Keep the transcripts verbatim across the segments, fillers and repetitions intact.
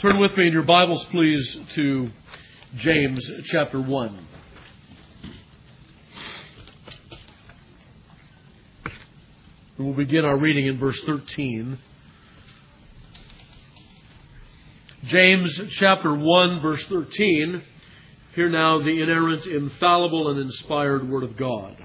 Turn with me in your Bibles, please, to James chapter one. And we'll begin our reading in verse thirteen. James chapter one, verse thirteen. Hear now the inerrant, infallible, and inspired Word of God.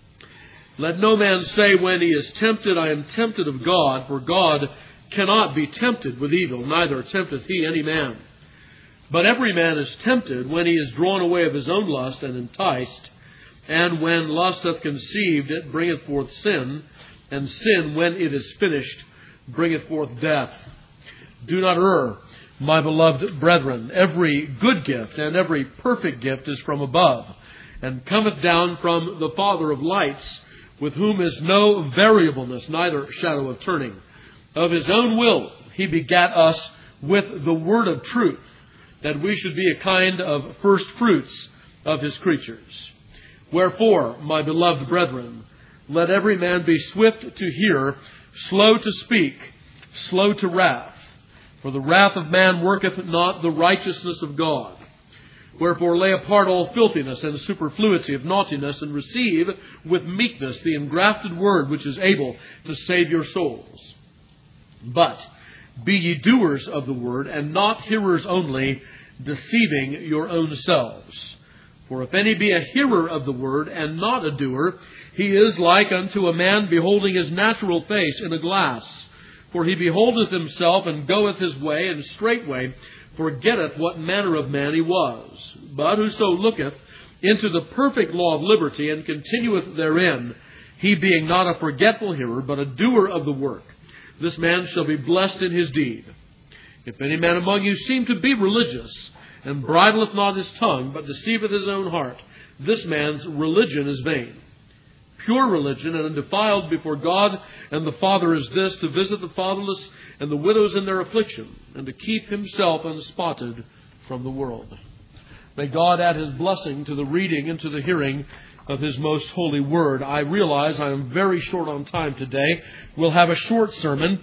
Let no man say when he is tempted, I am tempted of God, for God cannot be tempted with evil, neither tempteth he any man. But every man is tempted when he is drawn away of his own lust and enticed. And when lust hath conceived, it bringeth forth sin. And sin, when it is finished, bringeth forth death. Do not err, my beloved brethren. Every good gift and every perfect gift is from above, and cometh down from the Father of lights, with whom is no variableness, neither shadow of turning. Of his own will he begat us with the word of truth, that we should be a kind of first fruits of his creatures. Wherefore, my beloved brethren, let every man be swift to hear, slow to speak, slow to wrath. For the wrath of man worketh not the righteousness of God. Wherefore lay apart all filthiness and superfluity of naughtiness, and receive with meekness the engrafted word which is able to save your souls. But be ye doers of the word, and not hearers only, deceiving your own selves. For if any be a hearer of the word, and not a doer, he is like unto a man beholding his natural face in a glass. For he beholdeth himself, and goeth his way, and straightway forgetteth what manner of man he was. But whoso looketh into the perfect law of liberty, and continueth therein, he being not a forgetful hearer, but a doer of the work, this man shall be blessed in his deed. If any man among you seem to be religious, and bridleth not his tongue, but deceiveth his own heart, this man's religion is vain. Pure religion and undefiled before God and the Father is this, to visit the fatherless and the widows in their affliction, and to keep himself unspotted from the world. May God add his blessing to the reading and to the hearing of his most holy word. I realize I am very short on time today. We'll have a short sermon,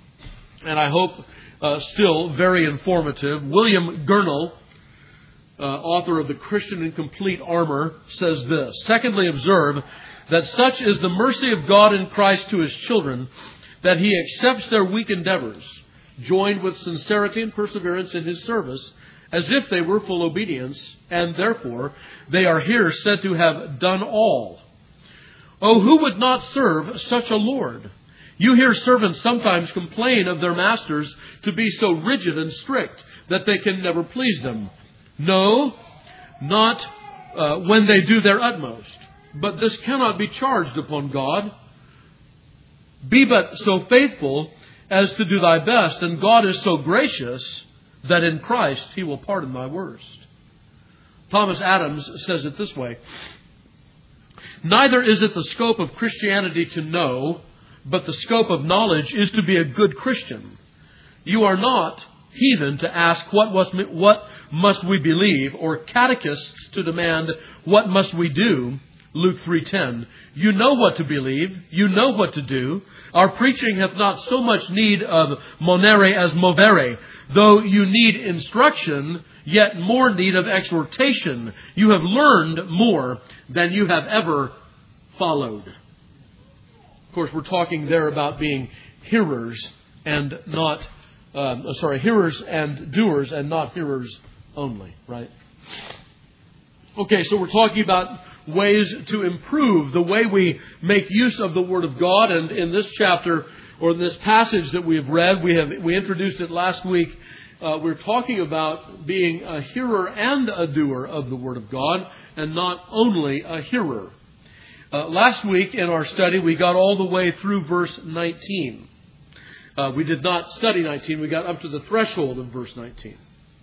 and I hope uh, still very informative. William Gurnall, uh, author of The Christian in Complete Armor, says this: Secondly, observe that such is the mercy of God in Christ to his children, that he accepts their weak endeavors, joined with sincerity and perseverance in his service, as if they were full obedience, and therefore they are here said to have done all. Oh, who would not serve such a Lord? You hear servants sometimes complain of their masters to be so rigid and strict that they can never please them. No, not uh, when they do their utmost. But this cannot be charged upon God. Be but so faithful as to do thy best, and God is so gracious that in Christ he will pardon thy worst. Thomas Adams says it this way: neither is it the scope of Christianity to know, but the scope of knowledge is to be a good Christian. You are not heathen to ask what was, what must we believe, or catechists to demand what must we do. Luke three ten. You know what to believe. You know what to do. Our preaching hath not so much need of monere as movere. Though you need instruction, yet more need of exhortation. You have learned more than you have ever followed. Of course, we're talking there about being hearers and not, um, sorry, hearers and doers and not hearers only, right? Okay, so we're talking about ways to improve the way we make use of the Word of God. And in this chapter, or in this passage that we have read, we have we introduced it last week. Uh, we're talking about being a hearer and a doer of the Word of God, and not only a hearer. Uh, last week in our study, we got all the way through verse nineteen. Uh, we did not study nineteen. We got up to the threshold of verse nineteen.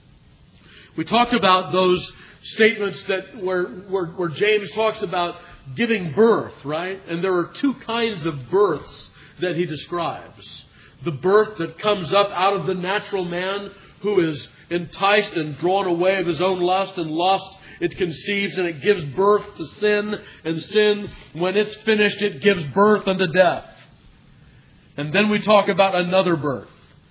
We talked about those statements that where, where, where James talks about giving birth, right? And there are two kinds of births that he describes. The birth that comes up out of the natural man who is enticed and drawn away of his own lust, and lust, it conceives and it gives birth to sin, and sin, when it's finished, it gives birth unto death. And then we talk about another birth.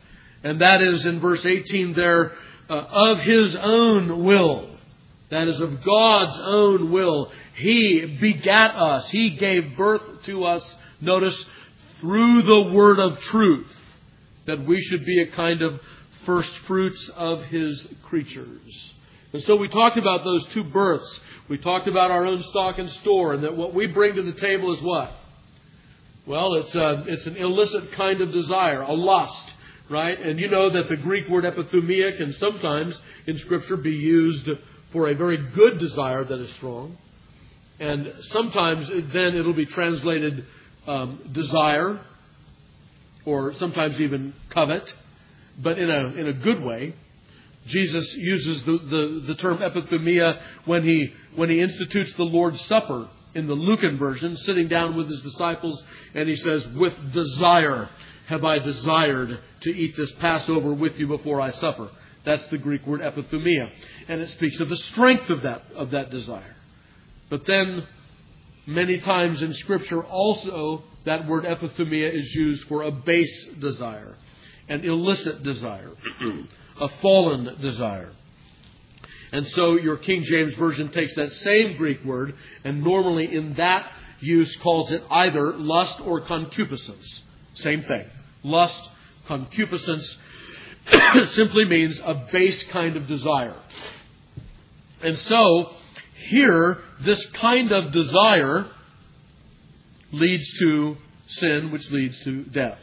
And that is in verse eighteen there, uh, of His own will. That is of God's own will. He begat us. He gave birth to us, notice, through the word of truth, that we should be a kind of first fruits of His creatures. And so we talked about those two births. We talked about our own stock and store, and that what we bring to the table is what? Well, it's a, it's an illicit kind of desire, a lust, right? And you know that the Greek word epithumia can sometimes in Scripture be used for a very good desire that is strong. And sometimes then it'll be translated um, desire, or sometimes even covet, but in a in a good way. Jesus uses the, the, the term epithumia when he when he institutes the Lord's Supper in the Lucan version, sitting down with His disciples, and He says, "With desire have I desired to eat this Passover with you before I suffer." That's the Greek word epithumia. And it speaks of the strength of that of that desire. But then, many times in Scripture also, that word epithumia is used for a base desire, an illicit desire, a fallen desire. And so your King James Version takes that same Greek word and normally in that use calls it either lust or concupiscence. Same thing. Lust, concupiscence simply means a base kind of desire. And so here, this kind of desire leads to sin, which leads to death.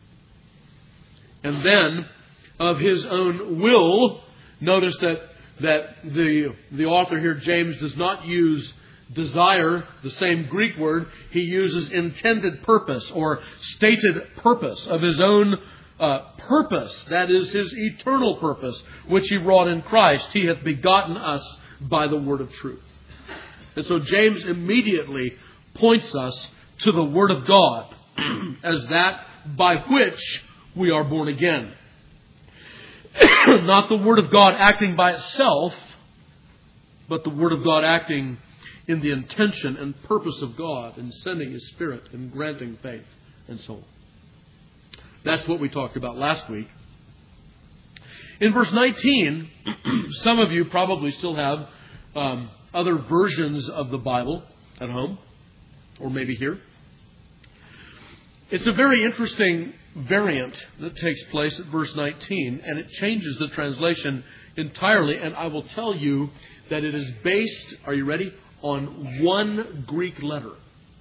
And then, of His own will, notice that that the the author here, James, does not use desire, the same Greek word. He uses intended purpose or stated purpose of His own uh, purpose. That is His eternal purpose, which He wrought in Christ. He hath begotten us by the word of truth. And so James immediately points us to the Word of God as that by which we are born again. Not the Word of God acting by itself, but the Word of God acting in the intention and purpose of God in sending His Spirit and granting faith and so on. That's what we talked about last week. In verse nineteen, some of you probably still have um, other versions of the Bible at home, or maybe here. It's a very interesting variant that takes place at verse nineteen, and it changes the translation entirely. And I will tell you that it is based, are you ready, on one Greek letter.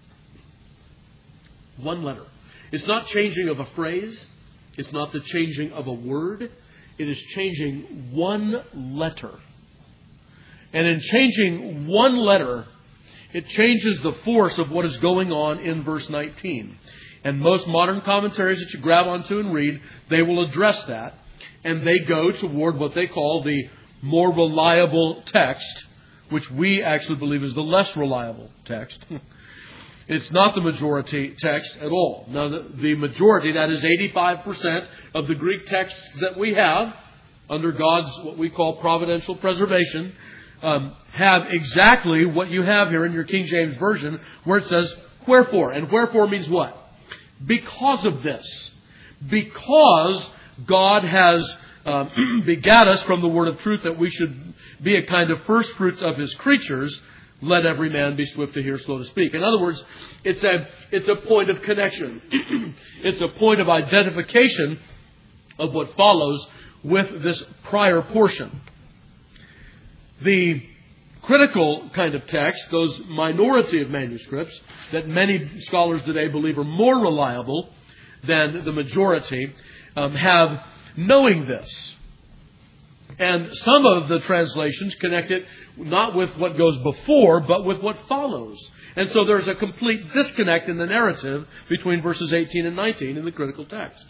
One letter. It's not changing of a phrase. It's not the changing of a word. It is changing one letter. And in changing one letter, it changes the force of what is going on in verse nineteen. And most modern commentaries that you grab onto and read, they will address that. And they go toward what they call the more reliable text, which we actually believe is the less reliable text. It's not the majority text at all. Now, the, the majority, that is eighty-five percent of the Greek texts that we have, under God's what we call providential preservation, um, have exactly what you have here in your King James Version, where it says, wherefore. And wherefore means what? Because of this. Because God has uh, begat us from the word of truth that we should be a kind of first fruits of His creatures, let every man be swift to hear, slow to speak. In other words, it's a, it's a point of connection. It's a point of identification of what follows with this prior portion. The critical kind of text, those minority of manuscripts that many scholars today believe are more reliable than the majority, um, have knowing this. And some of the translations connect it not with what goes before, but with what follows. And so there's a complete disconnect in the narrative between verses eighteen and nineteen in the critical text.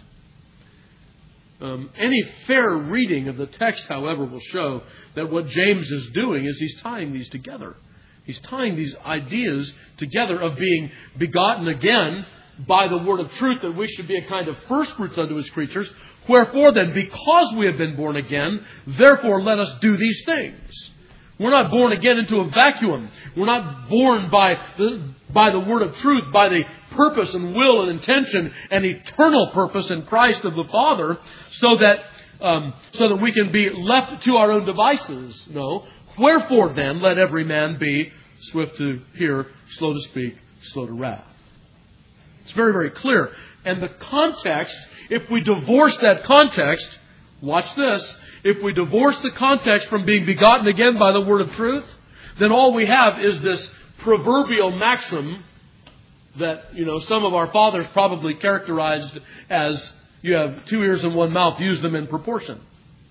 Um, any fair reading of the text, however, will show that what James is doing is he's tying these together. He's tying these ideas together of being begotten again by the word of truth, that we should be a kind of first fruits unto His creatures. Wherefore then, because we have been born again, therefore let us do these things. We're not born again into a vacuum. We're not born by the, by the word of truth, by the purpose and will and intention and eternal purpose in Christ of the Father so that um, so that we can be left to our own devices. No. Wherefore then, let every man be swift to hear, slow to speak, slow to wrath. It's very, very clear. And the context, if we divorce that context, watch this, if we divorce the context from being begotten again by the word of truth, then all we have is this proverbial maxim that, you know, some of our fathers probably characterized as you have two ears and one mouth, use them in proportion.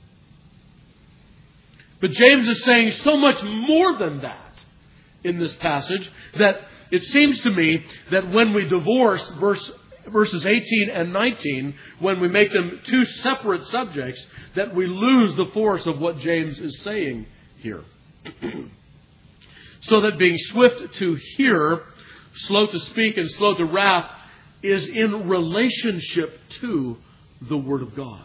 But James is saying so much more than that in this passage that it seems to me that when we divorce verse, verses eighteen and nineteen, when we make them two separate subjects, that we lose the force of what James is saying here. So that being swift to hear, slow to speak, and slow to wrath is in relationship to the Word of God.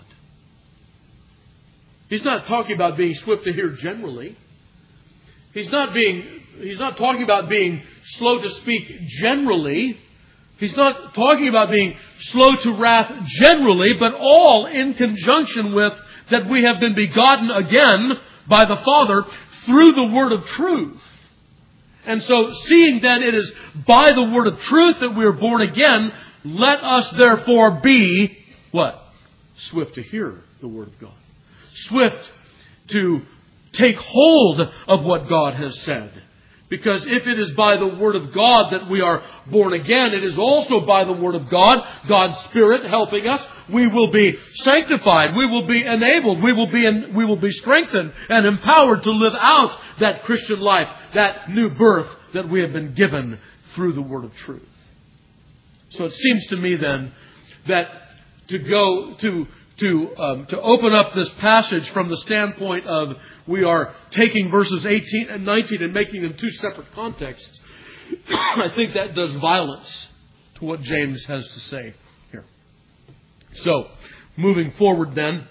He's not talking about being swift to hear generally. He's not being, he's not talking about being slow to speak generally. He's not talking about being slow to wrath generally, but all in conjunction with that we have been begotten again by the Father through the word of truth. And so, seeing that it is by the word of truth that we are born again, let us therefore be, what? Swift to hear the word of God. Swift to take hold of what God has said. Because if it is by the Word of God that we are born again, it is also by the Word of God, God's Spirit helping us, we will be sanctified, we will be enabled, we will be in, we will be strengthened and empowered to live out that Christian life, that new birth that we have been given through the Word of truth. So it seems to me then that to go to To, um, to open up this passage from the standpoint of we are taking verses eighteen and nineteen and making them two separate contexts, I think that does violence to what James has to say here. So, moving forward then,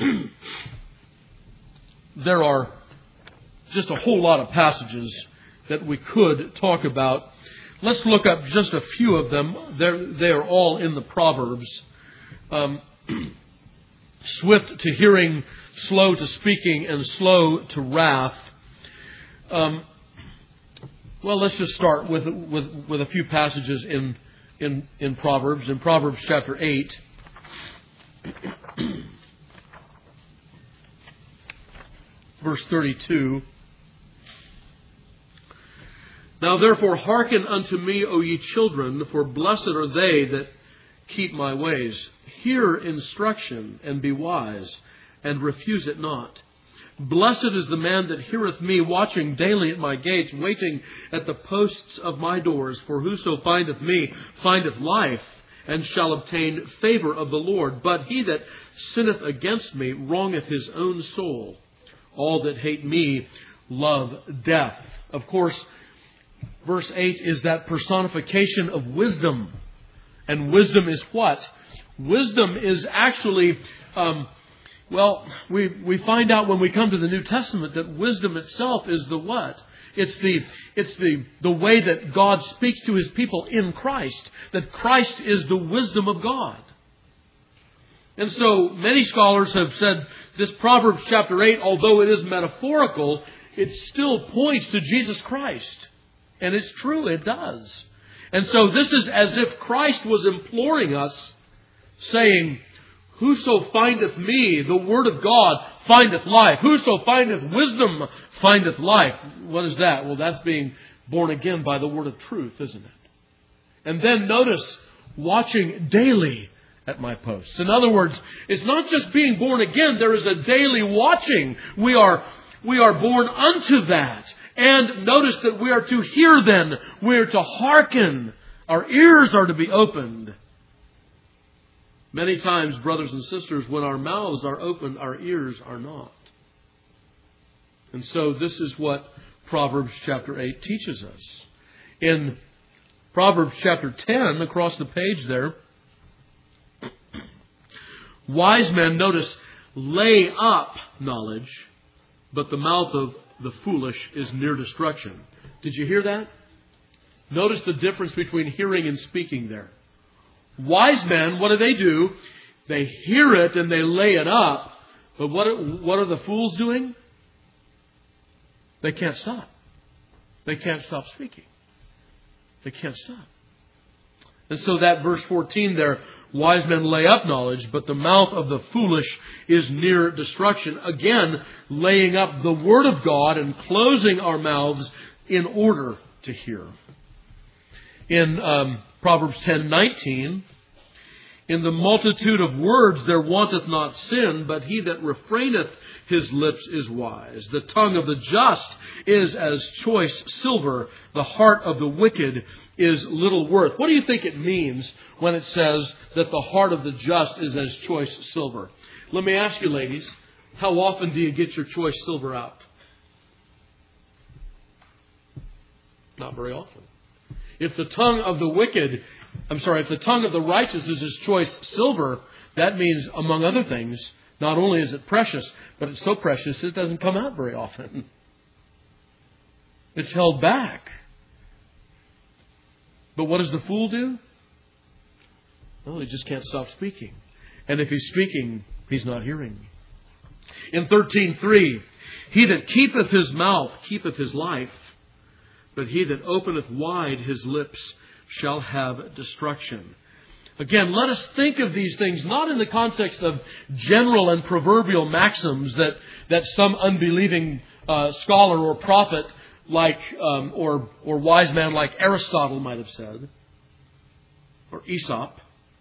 there are just a whole lot of passages that we could talk about. Let's look up just a few of them. They're, they are all in the Proverbs. Um, Swift to hearing, slow to speaking, and slow to wrath. Um, well, let's just start with with with a few passages in in in Proverbs. In Proverbs chapter eight, verse thirty-two. Now therefore hearken unto me, O ye children, for blessed are they that keep my ways. Hear instruction and be wise, and refuse it not. Blessed is the man that heareth me, watching daily at my gates, waiting at the posts of my doors. For whoso findeth me findeth life, and shall obtain favor of the Lord. But he that sinneth against me wrongeth his own soul. All that hate me love death. Of course, verse eight is that personification of wisdom. And wisdom is what? Wisdom is actually, um, well, we we find out when we come to the New Testament that wisdom itself is the what? It's the it's the the way that God speaks to His people in Christ. That Christ is the wisdom of God. And so many scholars have said this Proverbs chapter eight, although it is metaphorical, it still points to Jesus Christ. And it's true, it does. And so this is as if Christ was imploring us, saying, whoso findeth me, the word of God, findeth life. Whoso findeth wisdom, findeth life. What is that? Well, that's being born again by the word of truth, isn't it? And then notice, watching daily at my posts. In other words, it's not just being born again. There is a daily watching. We are, we are born unto that. And notice that we are to hear then. We are to hearken. Our ears are to be opened. Many times, brothers and sisters, when our mouths are open, our ears are not. And so this is what Proverbs chapter eight teaches us. In Proverbs chapter ten, across the page there, wise men, notice, lay up knowledge, but the mouth of the foolish is near destruction. Did you hear that? Notice the difference between hearing and speaking there. Wise men, what do they do? They hear it and they lay it up. But what are, what are the fools doing? They can't stop. They can't stop speaking. They can't stop. And so that verse fourteen there, wise men lay up knowledge, but the mouth of the foolish is near destruction. Again, laying up the Word of God and closing our mouths in order to hear. In um, Proverbs ten nineteen, in the multitude of words there wanteth not sin, but he that refraineth his lips is wise. The tongue of the just is as choice silver. The heart of the wicked is little worth. What do you think it means when it says that the heart of the just is as choice silver? Let me ask you, ladies, how often do you get your choice silver out? Not very often. If the tongue of the wicked, I'm sorry, if the tongue of the righteous is as choice silver, that means, among other things, not only is it precious, but it's so precious it doesn't come out very often. It's held back. But what does the fool do? Well, he just can't stop speaking. And if he's speaking, he's not hearing. In thirteen three, he that keepeth his mouth keepeth his life, but he that openeth wide his lips shall have destruction. Again, let us think of these things not in the context of general and proverbial maxims that, that some unbelieving uh, scholar or prophet like um, or or wise man like Aristotle might have said, or Aesop.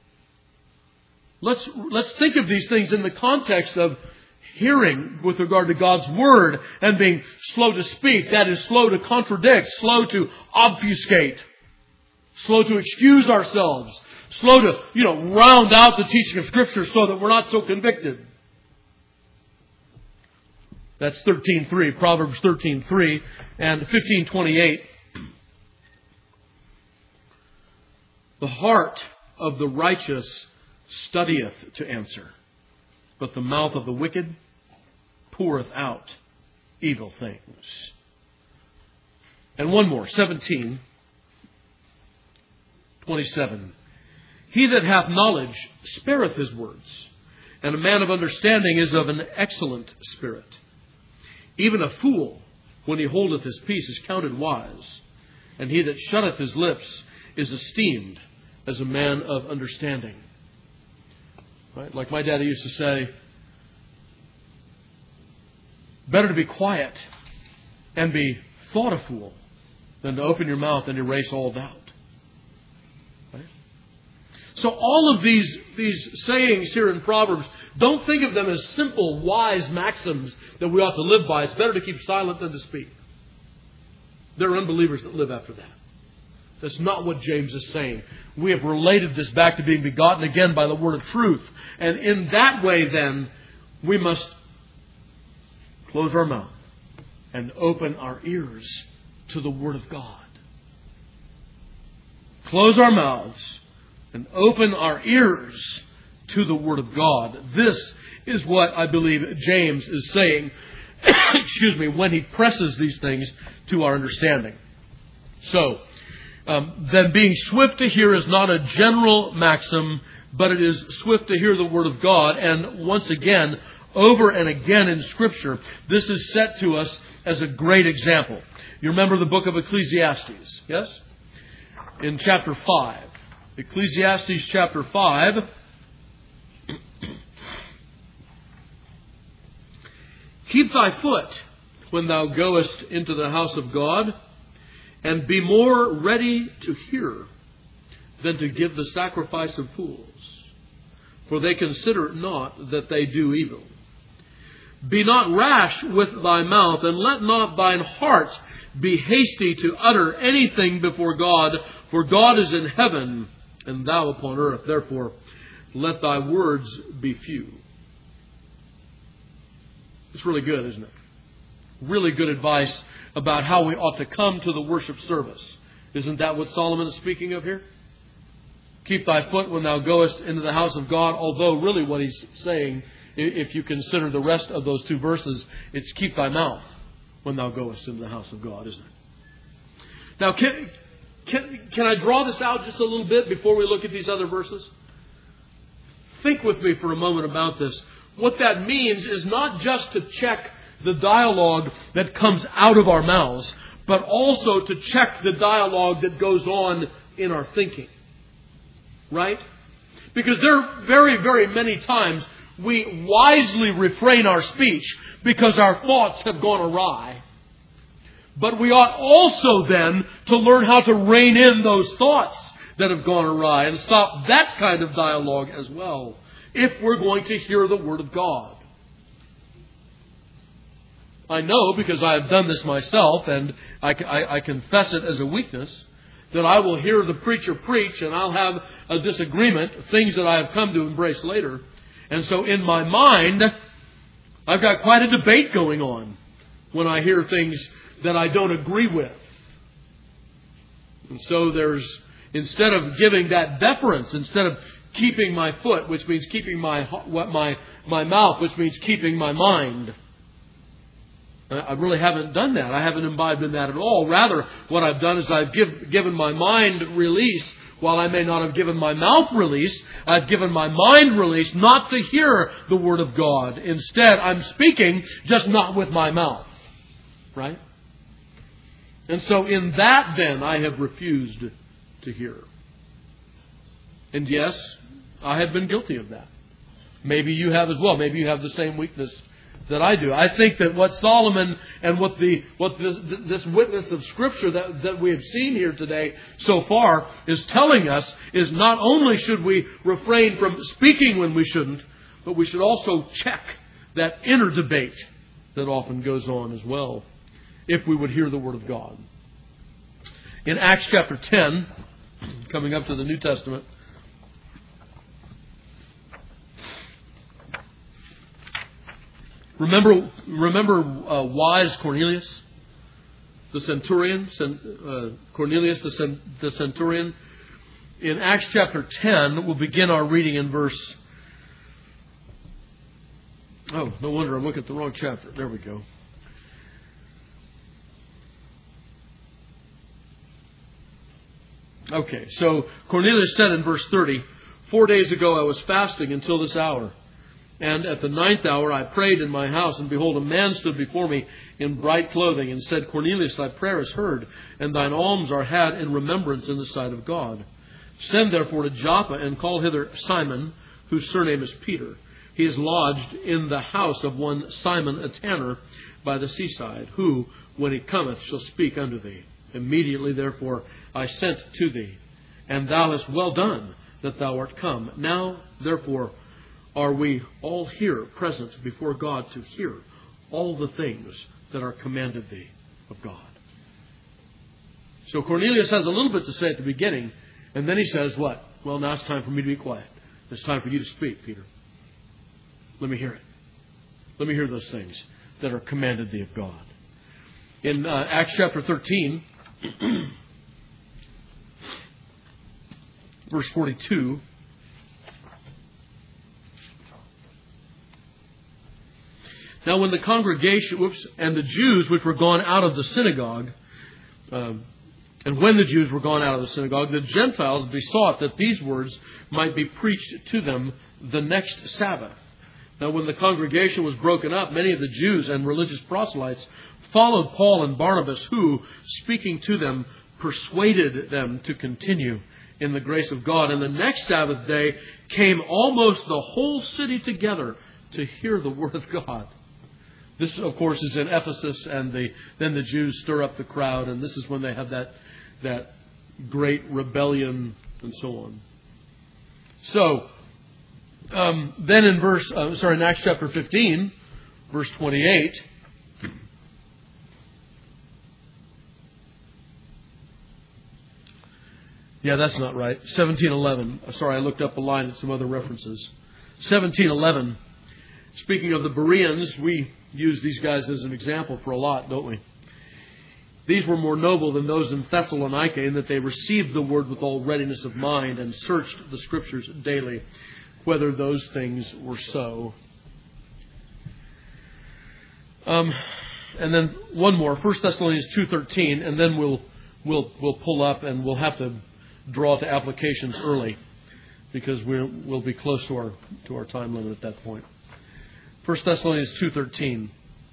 Let's let's think of these things in the context of hearing with regard to God's Word and being slow to speak, that is, slow to contradict, slow to obfuscate, slow to excuse ourselves, slow to, you know, round out the teaching of Scripture so that we're not so convicted. That's thirteen three, Proverbs thirteen three, and fifteen twenty-eight. The heart of the righteous studieth to answer, but the mouth of the wicked poureth out evil things. And one more, seventeen twenty-seven. He that hath knowledge spareth his words, and a man of understanding is of an excellent spirit. Even a fool, when he holdeth his peace, is counted wise, and he that shutteth his lips is esteemed as a man of understanding. Right? Like my daddy used to say, better to be quiet and be thought a fool than to open your mouth and erase all doubt. Right? So all of these, these sayings here in Proverbs, don't think of them as simple, wise maxims that we ought to live by. It's better to keep silent than to speak. There are unbelievers that live after that. That's not what James is saying. We have related this back to being begotten again by the word of truth. And in that way, then, we must close our mouth and open our ears to the Word of God. Close our mouths and open our ears to the Word of God. This is what I believe James is saying, excuse me, when he presses these things to our understanding. So, um, then being swift to hear is not a general maxim, but it is swift to hear the Word of God. And once again, over and again in Scripture, this is set to us as a great example. You remember the book of Ecclesiastes, yes? In chapter five. Ecclesiastes chapter five. Keep thy foot when thou goest into the house of God, and be more ready to hear than to give the sacrifice of fools. For they consider not that they do evil. Be not rash with thy mouth, and let not thine heart be hasty to utter anything before God. For God is in heaven, and thou upon earth. Therefore, let thy words be few. It's really good, isn't it? Really good advice about how we ought to come to the worship service. Isn't that what Solomon is speaking of here? Keep thy foot when thou goest into the house of God. Although really what he's saying, if you consider the rest of those two verses, it's keep thy mouth when thou goest into the house of God, isn't it? Now, can, can, can I draw this out just a little bit before we look at these other verses? Think with me for a moment about this. What that means is not just to check the dialogue that comes out of our mouths, but also to check the dialogue that goes on in our thinking. Right? Because there are very, very many times we wisely refrain our speech because our thoughts have gone awry. But we ought also then to learn how to rein in those thoughts that have gone awry and stop that kind of dialogue as well, if we're going to hear the Word of God. I know, because I have done this myself, and I, I, I confess it as a weakness, that I will hear the preacher preach and I'll have a disagreement, things that I have come to embrace later. And so in my mind, I've got quite a debate going on when I hear things that I don't agree with. And so there's, instead of giving that deference, instead of keeping my foot, which means keeping my my my mouth, which means keeping my mind, I really haven't done that. I haven't imbibed in that at all. Rather, what I've done is I've give, given my mind release. While I may not have given my mouth release, I've given my mind release not to hear the Word of God. Instead, I'm speaking, just not with my mouth. Right? And so in that, then, I have refused to hear. And yes, I have been guilty of that. Maybe you have as well. Maybe you have the same weakness that I do. I think that what Solomon and what the what this, this witness of Scripture that, that we have seen here today so far is telling us is not only should we refrain from speaking when we shouldn't, but we should also check that inner debate that often goes on as well, if we would hear the Word of God. In Acts chapter ten, coming up to the New Testament, Remember, remember uh, wise Cornelius, the centurion, uh, Cornelius the, cent, the centurion. In Acts chapter ten, we'll begin our reading in verse. Oh, no wonder I'm looking at the wrong chapter. There we go. Okay, so Cornelius said in verse thirty, "Four days ago I was fasting until this hour. And at the ninth hour I prayed in my house, and behold, a man stood before me in bright clothing, and said, Cornelius, thy prayer is heard, and thine alms are had in remembrance in the sight of God. Send therefore to Joppa, and call hither Simon, whose surname is Peter. He is lodged in the house of one Simon a tanner by the seaside, who, when he cometh, shall speak unto thee. Immediately therefore I sent to thee, and thou hast well done that thou art come. Now therefore are we all here present before God to hear all the things that are commanded thee of God." So Cornelius has a little bit to say at the beginning, and then he says what? Well, now it's time for me to be quiet. It's time for you to speak, Peter. Let me hear it. Let me hear those things that are commanded thee of God. In uh, Acts chapter thirteen, verse forty-two, "Now when the congregation, whoops, and the Jews which were gone out of the synagogue, um, and when the Jews were gone out of the synagogue, the Gentiles besought that these words might be preached to them the next Sabbath. Now when the congregation was broken up, many of the Jews and religious proselytes followed Paul and Barnabas, who, speaking to them, persuaded them to continue in the grace of God. And the next Sabbath day came almost the whole city together to hear the word of God." This, of course, is in Ephesus, and the, then the Jews stir up the crowd, and this is when they have that that great rebellion and so on. So, um, then in verse, uh, sorry, in Acts chapter fifteen, verse twenty-eight, yeah, that's not right. seventeen eleven. Sorry, I looked up a line at some other references. seventeen eleven. Speaking of the Bereans, we use these guys as an example for a lot, don't we? "These were more noble than those in Thessalonica, in that they received the word with all readiness of mind and searched the Scriptures daily, whether those things were so." Um, and then one more, First Thessalonians two thirteen, and then we'll we'll we'll pull up and we'll have to draw to applications early because we'll, we'll be close to our to our time limit at that point. First Thessalonians two thirteen.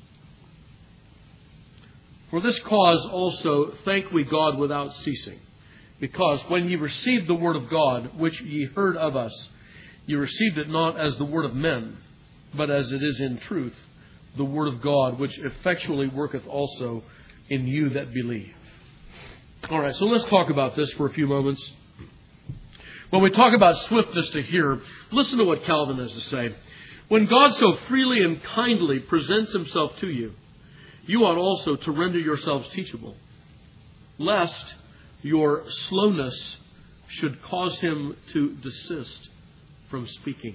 For this cause also thank we God without ceasing, because when ye received the word of God, which ye heard of us, ye received it not as the word of men, but as it is in truth, the word of God, which effectually worketh also in you that believe. All right, so let's talk about this for a few moments. When we talk about swiftness to hear, listen to what Calvin has to say. When God so freely and kindly presents himself to you, you ought also to render yourselves teachable, lest your slowness should cause him to desist from speaking.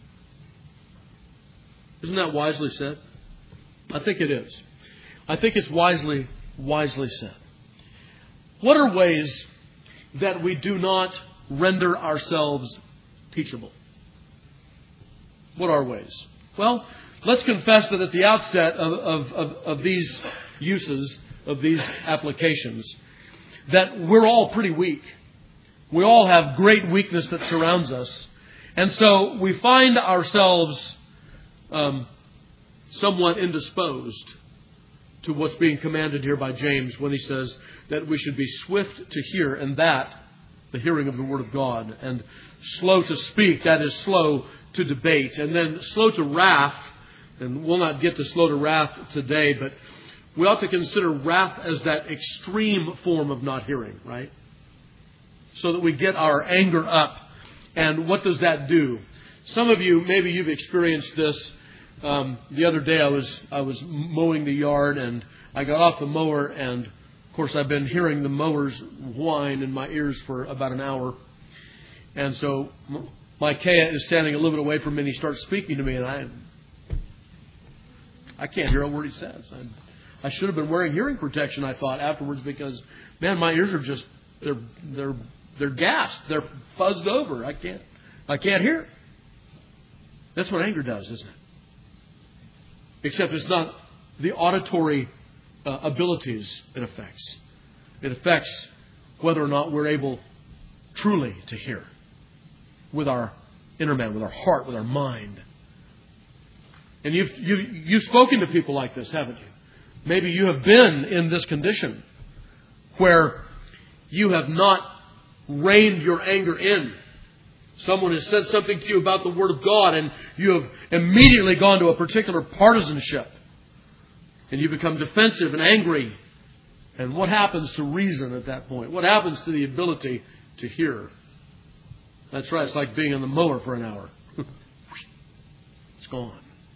Isn't that wisely said? I think it is. I think it's wisely, wisely said. What are ways that we do not render ourselves teachable? What are ways? Well, let's confess that at the outset of, of, of, of these uses, of these applications, that we're all pretty weak. We all have great weakness that surrounds us. And so we find ourselves um, somewhat indisposed to what's being commanded here by James when he says that we should be swift to hear, and that, the hearing of the Word of God, and slow to speak, that is slow to debate, and then slow to wrath, and we'll not get to slow to wrath today, but we ought to consider wrath as that extreme form of not hearing, right? So that we get our anger up. And what does that do? Some of you, maybe you've experienced this. Um, the other day I was I was mowing the yard, and I got off the mower, and of course I've been hearing the mowers whine in my ears for about an hour. And so Micaiah is standing a little bit away from me, and he starts speaking to me, and I I can't hear a word he says. I, I should have been wearing hearing protection, I thought, afterwards, because, man, my ears are just, they're they're they're gassed. They're fuzzed over. I can't I can't hear. That's what anger does, isn't it? Except it's not the auditory uh, abilities it affects. It affects whether or not we're able truly to hear with our inner man, with our heart, with our mind. And you've, you've, you've spoken to people like this, haven't you? Maybe you have been in this condition where you have not reined your anger in. Someone has said something to you about the Word of God, and you have immediately gone to a particular partisanship. And you become defensive and angry. And what happens to reason at that point? What happens to the ability to hear? That's right, it's like being on the mower for an hour. It's gone.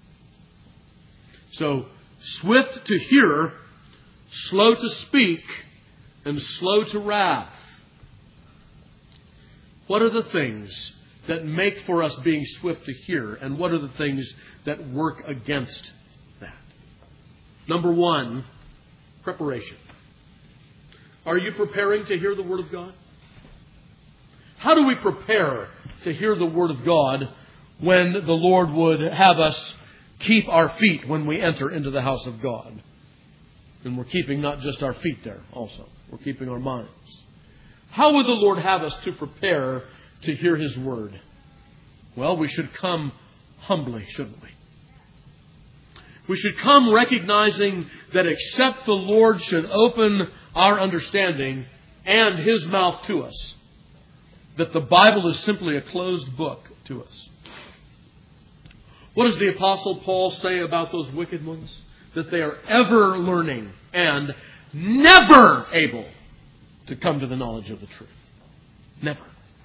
So, swift to hear, slow to speak, and slow to wrath. What are the things that make for us being swift to hear? And what are the things that work against that? Number one, preparation. Are you preparing to hear the Word of God? How do we prepare to hear the Word of God when the Lord would have us keep our feet when we enter into the house of God? And we're keeping not just our feet there also. We're keeping our minds. How would the Lord have us to prepare to hear His Word? Well, we should come humbly, shouldn't we? We should come recognizing that except the Lord should open our understanding and His mouth to us, that the Bible is simply a closed book to us. What does the Apostle Paul say about those wicked ones? That they are ever learning and never able to come to the knowledge of the truth. Never.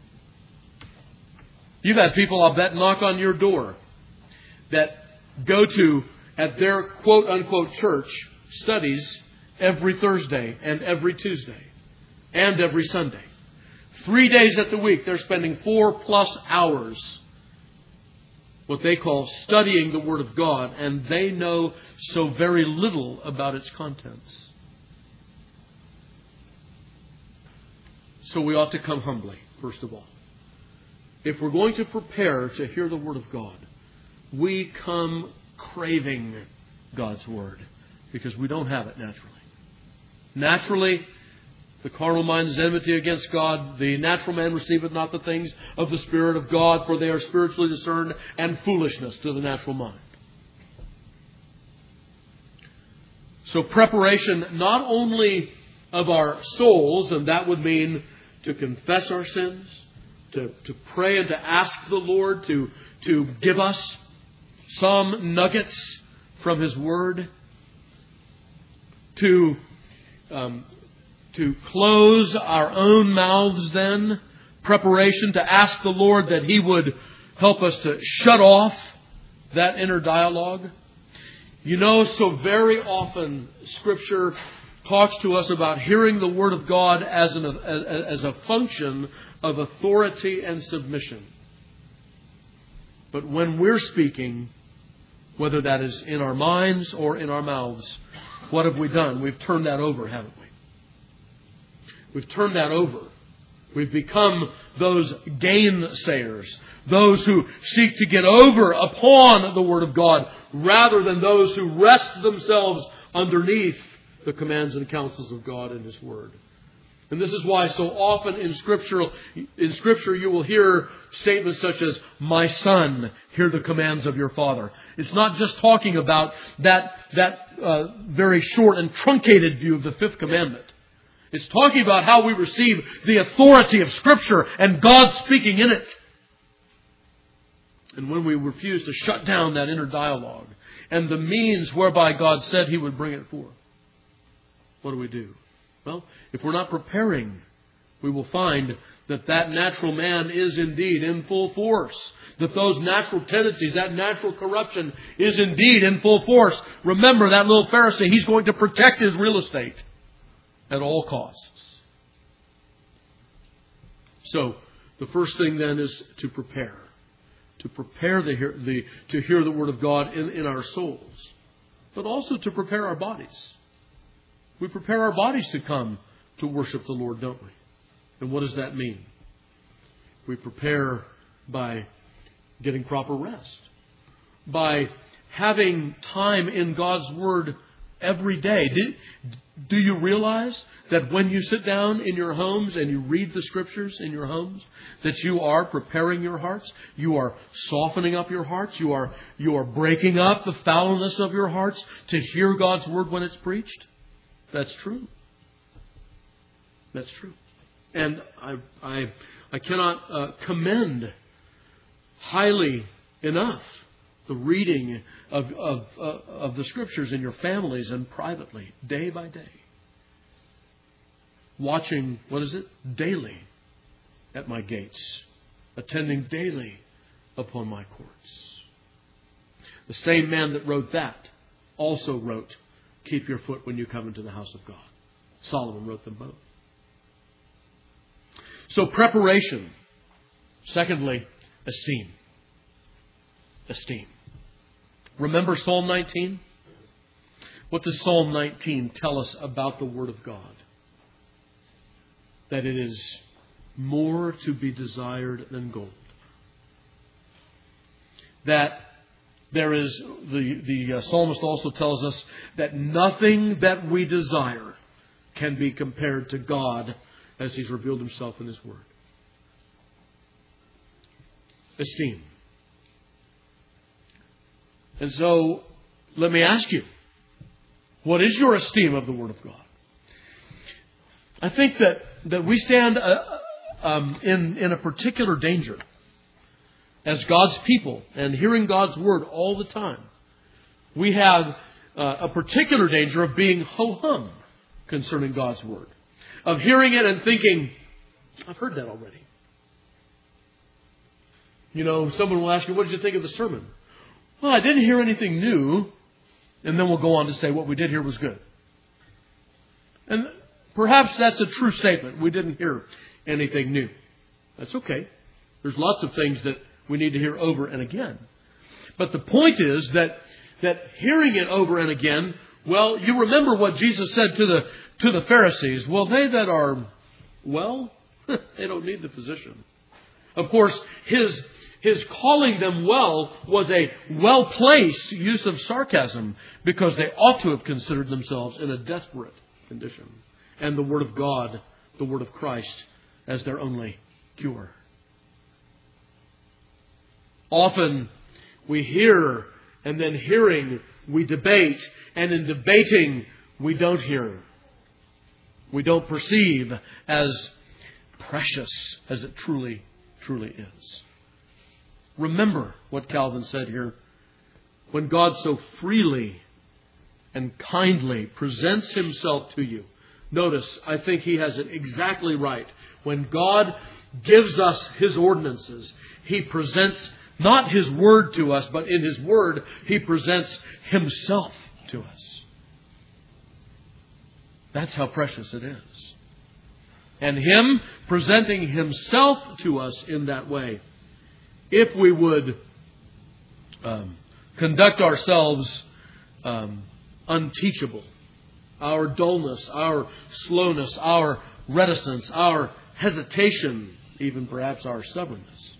You've had people, I'll bet, knock on your door that go to, at their quote-unquote church, studies every Thursday and every Tuesday and every Sunday. Three days at the week, they're spending four plus hours, what they call studying the Word of God, and they know so very little about its contents. So we ought to come humbly, first of all. If we're going to prepare to hear the Word of God, we come craving God's Word because we don't have it naturally. Naturally, The carnal mind is enmity against God. The natural man receiveth not the things of the Spirit of God, for they are spiritually discerned, and foolishness to the natural mind. So preparation not only of our souls, and that would mean to confess our sins, to, to pray and to ask the Lord to, to give us some nuggets from His Word, to um, to close our own mouths then, preparation to ask the Lord that He would help us to shut off that inner dialogue. You know, so very often Scripture talks to us about hearing the Word of God as, an, as, as a function of authority and submission. But when we're speaking, whether that is in our minds or in our mouths, what have we done? We've turned that over, haven't we? We've turned that over. We've become those gainsayers, those who seek to get over upon the Word of God, rather than those who rest themselves underneath the commands and counsels of God in His Word. And this is why so often in Scripture, in Scripture you will hear statements such as, "My son, hear the commands of your father." It's not just talking about that, that uh, very short and truncated view of the fifth commandment. It's talking about how we receive the authority of Scripture and God speaking in it. And when we refuse to shut down that inner dialogue and the means whereby God said He would bring it forth, what do we do? Well, if we're not preparing, we will find that that natural man is indeed in full force. That those natural tendencies, that natural corruption is indeed in full force. Remember that little Pharisee, he's going to protect his real estate at all costs. So, the first thing then is to prepare. To prepare the, the, to hear the Word of God in, in our souls. But also to prepare our bodies. We prepare our bodies to come to worship the Lord, don't we? And what does that mean? We prepare by getting proper rest. By having time in God's Word every day. Do, do you realize that when you sit down in your homes and you read the Scriptures in your homes, that you are preparing your hearts? You are softening up your hearts. You are, you are breaking up the foulness of your hearts to hear God's Word when it's preached? That's true. That's true. And I, I, I cannot uh, commend highly enough the reading of, of, uh, of the Scriptures in your families and privately, day by day. Watching, what is it? Daily at my gates. Attending daily upon my courts. The same man that wrote that also wrote, "Keep your foot when you come into the house of God." Solomon wrote them both. So preparation. Secondly, esteem. Esteem. Remember Psalm nineteen? What does Psalm nineteen tell us about the Word of God? That it is more to be desired than gold. That there is, the, the uh, psalmist also tells us that nothing that we desire can be compared to God as He's revealed Himself in His Word. Esteem. And so, let me ask you, what is your esteem of the Word of God? I think that, that we stand uh, um, in, in a particular danger as God's people and hearing God's Word all the time. We have uh, a particular danger of being ho-hum concerning God's Word. Of hearing it and thinking, I've heard that already. You know, someone will ask you, what did you think of the sermon? Well, I didn't hear anything new. And then we'll go on to say what we did hear was good. And perhaps that's a true statement. We didn't hear anything new. That's okay. There's lots of things that we need to hear over and again. But the point is that, that hearing it over and again, well, you remember what Jesus said to the, to the Pharisees. Well, they that are well, they don't need the physician. Of course, his, his calling them well was a well-placed use of sarcasm, because they ought to have considered themselves in a desperate condition. And the Word of God the Word of Christ as their only cure. Often we hear, and then hearing, we debate, and in debating, we don't hear. We don't perceive as precious as it truly, truly is. Remember what Calvin said here. When God so freely and kindly presents Himself to you. Notice, I think he has it exactly right. When God gives us His ordinances, He presents not His Word to us, but in His Word, He presents Himself to us. That's how precious it is. And Him presenting Himself to us in that way, if we would um, conduct ourselves um, unteachable, our dullness, our slowness, our reticence, our hesitation, even perhaps our stubbornness,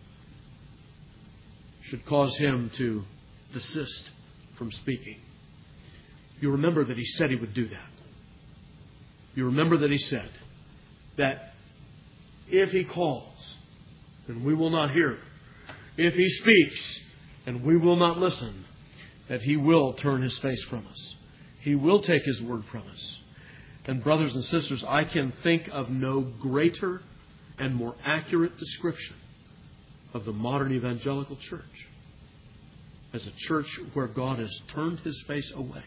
should cause Him to desist from speaking. You remember that He said He would do that. You remember that He said that if He calls and we will not hear, if He speaks and we will not listen, that He will turn His face from us. He will take His word from us. And brothers and sisters, I can think of no greater and more accurate description of the modern evangelical church as a church where God has turned His face away.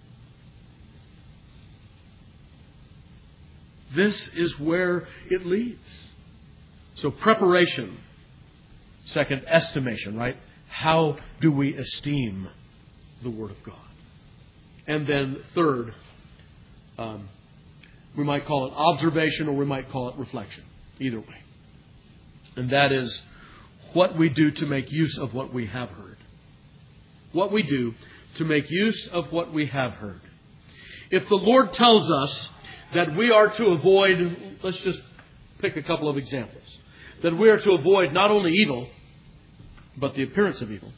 This is where it leads. So preparation. Second, estimation, right? How do we esteem the Word of God? And then third, um, we might call it observation or we might call it reflection. Either way. And that is what we do to make use of what we have heard. What we do to make use of what we have heard. If the Lord tells us that we are to avoid, let's just pick a couple of examples, that we are to avoid not only evil, but the appearance of evil,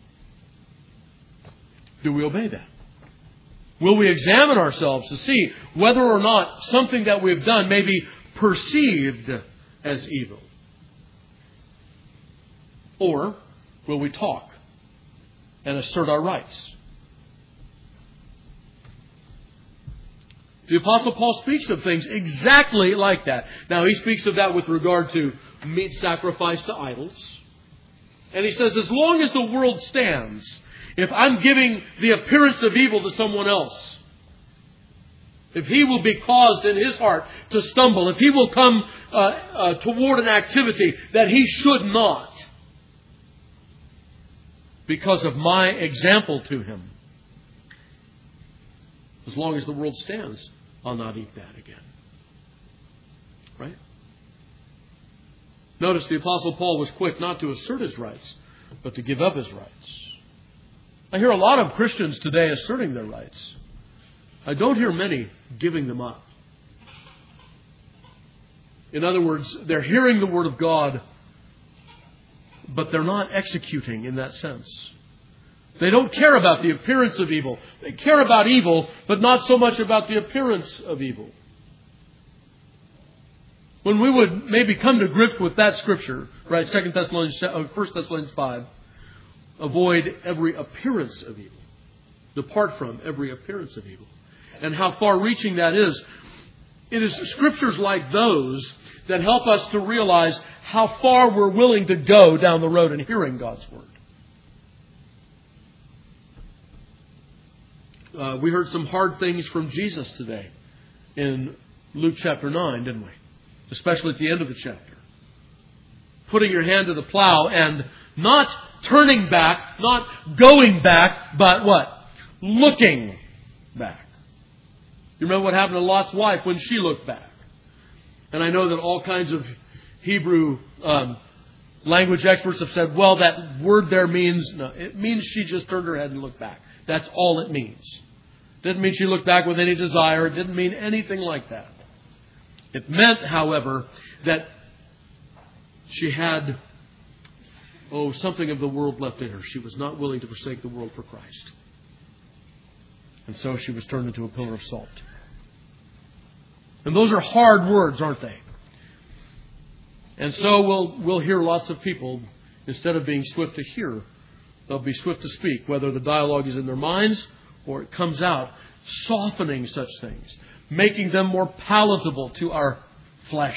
do we obey that? Will we examine ourselves to see whether or not something that we've done may be perceived as evil? Or will we talk and assert our rights? The Apostle Paul speaks of things exactly like that. Now, he speaks of that with regard to meat sacrificed to idols. And he says, as long as the world stands, if I'm giving the appearance of evil to someone else, if he will be caused in his heart to stumble, if he will come uh, uh, toward an activity that he should not, because of my example to him, as long as the world stands, I'll not eat that again. Right? Notice the Apostle Paul was quick not to assert his rights, but to give up his rights. I hear a lot of Christians today asserting their rights. I don't hear many giving them up. In other words, they're hearing the Word of God, but they're not executing in that sense. They don't care about the appearance of evil. They care about evil, but not so much about the appearance of evil. When we would maybe come to grips with that scripture, right, Second Thessalonians, First Thessalonians five, avoid every appearance of evil. Depart from every appearance of evil. And how far-reaching that is. It is scriptures like those that help us to realize how far we're willing to go down the road in hearing God's Word. Uh, we heard some hard things from Jesus today in Luke chapter nine, didn't we? Especially at the end of the chapter. Putting your hand to the plow and not turning back, not going back, but what? Looking back. You remember what happened to Lot's wife when she looked back? And I know that all kinds of Hebrew um, language experts have said, well, that word there means, no, it means she just turned her head and looked back. That's all it means. Didn't mean she looked back with any desire. It didn't mean anything like that. It meant, however, that she had, oh, something of the world left in her. She was not willing to forsake the world for Christ. And so she was turned into a pillar of salt. And those are hard words, aren't they? And so we'll, we'll hear lots of people, instead of being swift to hear, they'll be swift to speak, whether the dialogue is in their minds or it comes out, softening such things, making them more palatable to our flesh,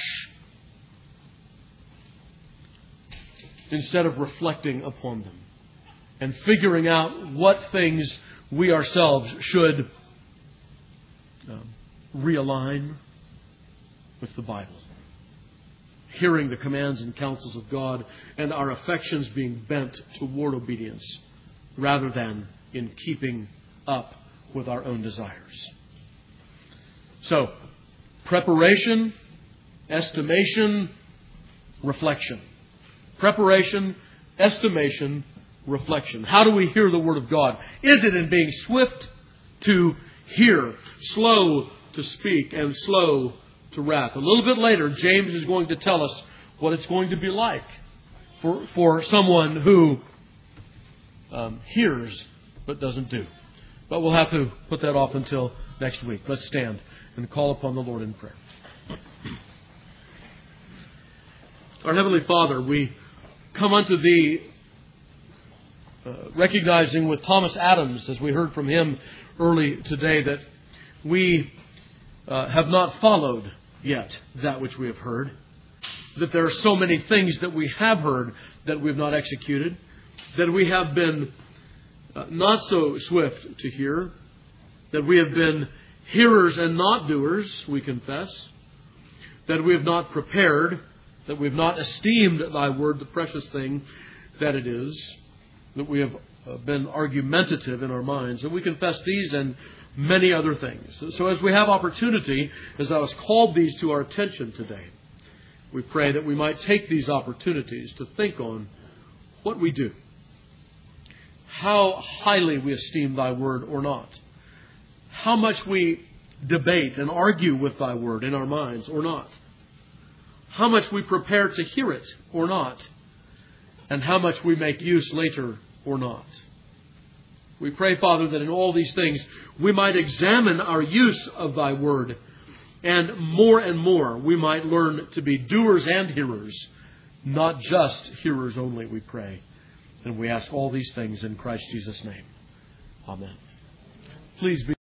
instead of reflecting upon them and figuring out what things we ourselves should um, realign with the Bible. Hearing the commands and counsels of God and our affections being bent toward obedience rather than in keeping up with our own desires. So, preparation, estimation, reflection. Preparation, estimation, reflection. How do we hear the Word of God? Is it in being swift to hear, slow to speak, and slow to wrath? A little bit later, James is going to tell us what it's going to be like for, for someone who um, hears but doesn't do. But we'll have to put that off until next week. Let's stand and call upon the Lord in prayer. Our Heavenly Father, we come unto Thee uh, recognizing with Thomas Adams, as we heard from him early today, that we uh, have not followed yet that which we have heard, that there are so many things that we have heard that we have not executed, that we have been uh, not so swift to hear, that we have been hearers and not doers, we confess, that we have not prepared, that we have not esteemed Thy Word, the precious thing that it is, that we have been argumentative in our minds, and we confess these and many other things. So as we have opportunity, as Thou hast called these to our attention today, we pray that we might take these opportunities to think on what we do, how highly we esteem Thy Word or not, how much we debate and argue with Thy Word in our minds or not, how much we prepare to hear it or not, and how much we make use later or not. We pray, Father, that in all these things we might examine our use of Thy Word, and more and more we might learn to be doers and hearers, not just hearers only, we pray. And we ask all these things in Christ Jesus' name. Amen. Please be